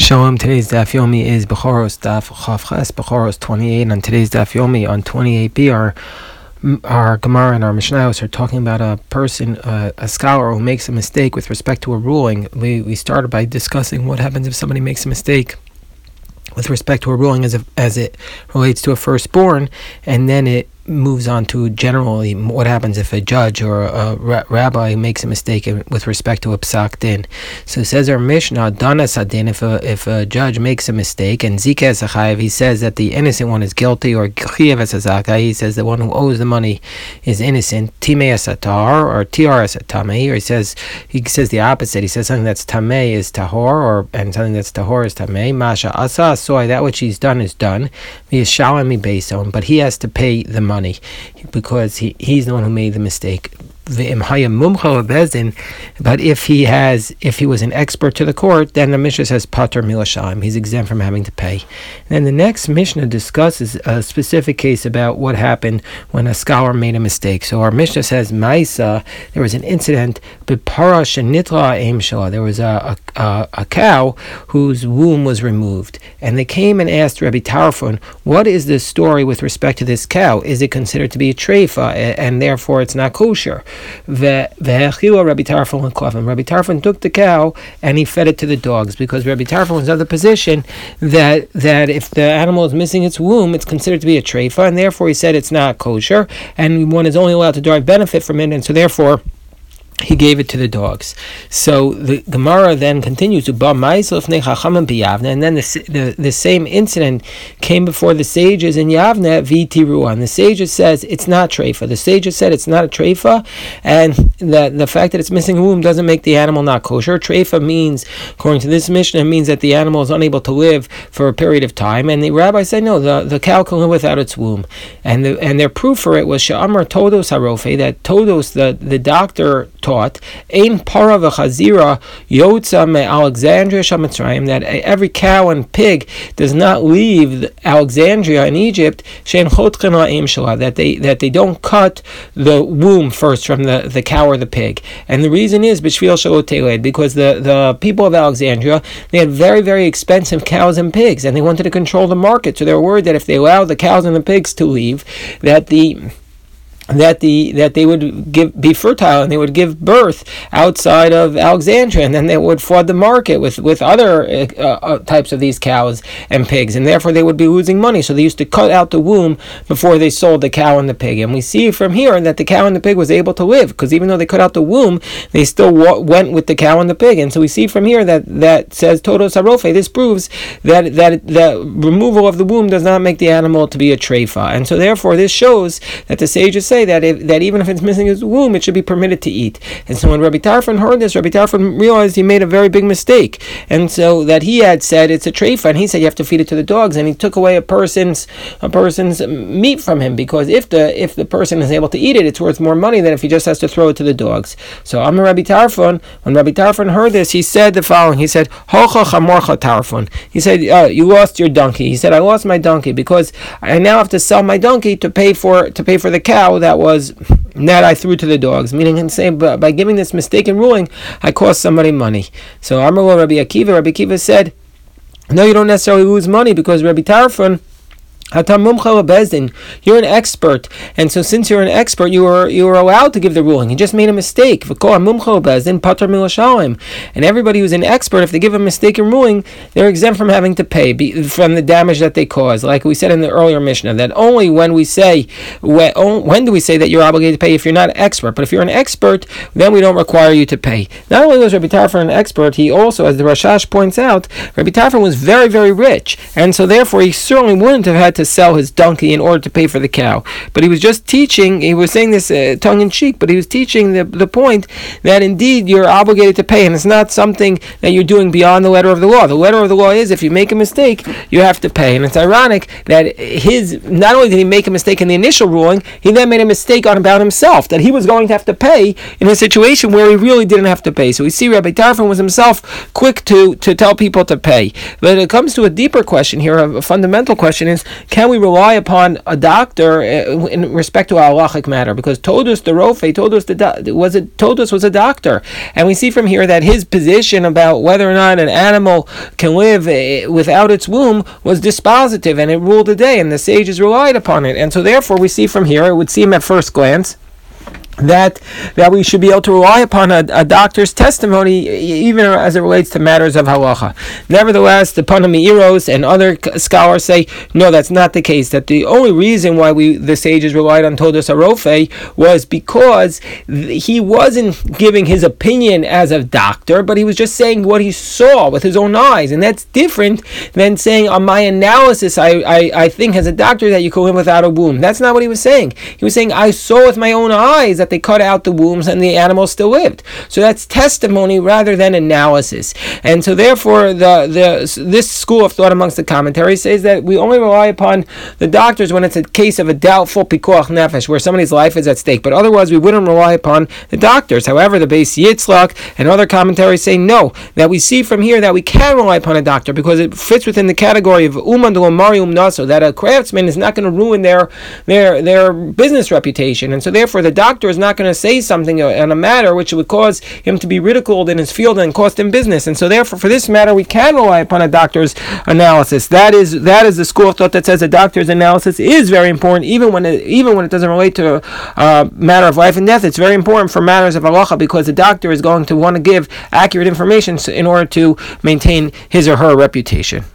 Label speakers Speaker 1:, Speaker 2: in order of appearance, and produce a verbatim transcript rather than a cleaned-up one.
Speaker 1: Shalom. Today's Daf Yomi is Bechoros Daf Chavches Bechoros twenty-eight. On today's Daf Yomi on twenty-eight b, our our Gemara and our Mishnayos are talking about a person, uh, a scholar who makes a mistake with respect to a ruling. We we started by discussing what happens if somebody makes a mistake with respect to a ruling as a, as it relates to a firstborn, and then it moves on to generally what happens if a judge or a ra- rabbi makes a mistake with respect to a psak din. So it says our Mishnah, Dana Sadin, if a, if a judge makes a mistake, and Zika Esachayev, he says that the innocent one is guilty, or Chiyev Esazaka, he says the one who owes the money is innocent, Timei Esatar, or Tiar Esatame, or he says he says the opposite, he says something that's Tamei is Tahor, or and something that's Tahor is Tamei, Masha Asa Soy, that which he's done is done, he is Shalami Beson, but he has to pay the money. money because he, he's the one who made the mistake. But if he has, if he was an expert to the court, then the Mishnah says Pater Milashalim, he's exempt from having to pay. And then the next Mishnah discusses a specific case about what happened when a scholar made a mistake. So our Mishnah says Maisa, there was an incident, there was a, a, a cow whose womb was removed, and they came and asked Rabbi Tarfon, what is the story with respect to this cow? Is it considered to be a treifa, and therefore it's not kosher? Rabbi Tarfon Rabbi Tarfon took the cow and he fed it to the dogs, because Rabbi Tarfon was of the position that that if the animal is missing its womb, it's considered to be a treifa, and therefore he said it's not kosher, and one is only allowed to derive benefit from it, and so therefore he gave it to the dogs. So the Gemara then continues to and then the, the the same incident came before the sages in Yavne v'tiruan. The sages says it's not treifa. The sages said it's not a treifa, and that the fact that it's missing a womb doesn't make the animal not kosher. Treifa means, according to this Mishnah, means that the animal is unable to live for a period of time, and the rabbi said no, the, the cow can live without its womb. And the, and their proof for it was Sha'amar Todos Harofe, that Todos, the, the doctor, taught Ein para v'chazira yotza me Alexandria shamitzrayim, that every cow and pig does not leave Alexandria in Egypt, shein chotchen la'im shala, that they that they don't cut the womb first from the, the cow or the pig. And the reason is b'shvil shalot teled, because the, the people of Alexandria, they had very very expensive cows and pigs, and they wanted to control the market, so they were worried that if they allowed the cows and the pigs to leave, that the that the that they would give be fertile and they would give birth outside of Alexandria, and then they would flood the market with with other uh, uh, types of these cows and pigs, and therefore they would be losing money. So they used to cut out the womb before they sold the cow and the pig. And we see from here that the cow and the pig was able to live, because even though they cut out the womb, they still wa- went with the cow and the pig. And so we see from here that that says Todos Harofe. This proves that that the removal of the womb does not make the animal to be a treifa, and so therefore this shows that the sages say that if, that even if it's missing its womb, it should be permitted to eat. And so when Rabbi Tarfon heard this, Rabbi Tarfon realized he made a very big mistake, and so that he had said it's a treifa, and he said you have to feed it to the dogs, and he took away a person's a person's meat from him, because if the if the person is able to eat it, it's worth more money than if he just has to throw it to the dogs. So Amar Rabbi Tarfon, when Rabbi Tarfon heard this, he said the following. He said, Hocha chamorcha Tarfon. He said, oh, you lost your donkey. He said, I lost my donkey because I now have to sell my donkey to pay for to pay for the cow that was that I threw to the dogs. Meaning, and saying, by, by giving this mistaken ruling, I cost somebody money. So Amar lo Rabbi Akiva, Rabbi Akiva said, no, you don't necessarily lose money, because Rabbi Tarfon, you're an expert, and so since you're an expert, you are you are allowed to give the ruling. You just made a mistake. And everybody who's an expert, if they give a mistaken ruling, they're exempt from having to pay from the damage that they cause. Like we said in the earlier Mishnah, that only when we say when, when do we say that you're obligated to pay if you're not an expert? But if you're an expert, then we don't require you to pay. Not only was Rabbi Tarfon an expert, he also, as the Rashash points out, Rabbi Tarfon was very very rich, and so therefore he certainly wouldn't have had to sell his donkey in order to pay for the cow. But he was just teaching, he was saying this uh, tongue-in-cheek, but he was teaching the, the point that indeed you're obligated to pay, and it's not something that you're doing beyond the letter of the law. The letter of the law is if you make a mistake, you have to pay. And it's ironic that his, not only did he make a mistake in the initial ruling, he then made a mistake on about himself, that he was going to have to pay in a situation where he really didn't have to pay. So we see Rabbi Tarfon was himself quick to, to tell people to pay. But it comes to a deeper question here, a fundamental question is, can we rely upon a doctor in respect to a halachic matter? Because Todos the Rofe, Todos the do- was it Todos was a doctor, and we see from here that his position about whether or not an animal can live without its womb was dispositive, and it ruled the day, and the sages relied upon it. And so therefore we see from here, it would seem at first glance that that we should be able to rely upon a, a doctor's testimony, even as it relates to matters of halacha. Nevertheless, the Panamiros and other scholars say no, that's not the case. That the only reason why we the sages relied on Todos Arofe was because he wasn't giving his opinion as a doctor, but he was just saying what he saw with his own eyes, and that's different than saying on my analysis I, I, I think as a doctor that you can live without a womb. That's not what he was saying. He was saying I saw with my own eyes that they cut out the wombs and the animal still lived. So that's testimony rather than analysis. And so therefore the, the this school of thought amongst the commentaries says that we only rely upon the doctors when it's a case of a doubtful pikuach nefesh, where somebody's life is at stake. But otherwise we wouldn't rely upon the doctors. However, the Beis Yitzchak and other commentaries say no, that we see from here that we can rely upon a doctor because it fits within the category of uman marium naso, that a craftsman is not going to ruin their their their business reputation. And so therefore the doctor is not going to say something on a matter which would cause him to be ridiculed in his field and cost him business. And so therefore for this matter we can rely upon a doctor's analysis. That is that is the school of thought that says a doctor's analysis is very important, even when it even when it doesn't relate to a uh, matter of life and death. It's very important for matters of halacha because the doctor is going to want to give accurate information in order to maintain his or her reputation.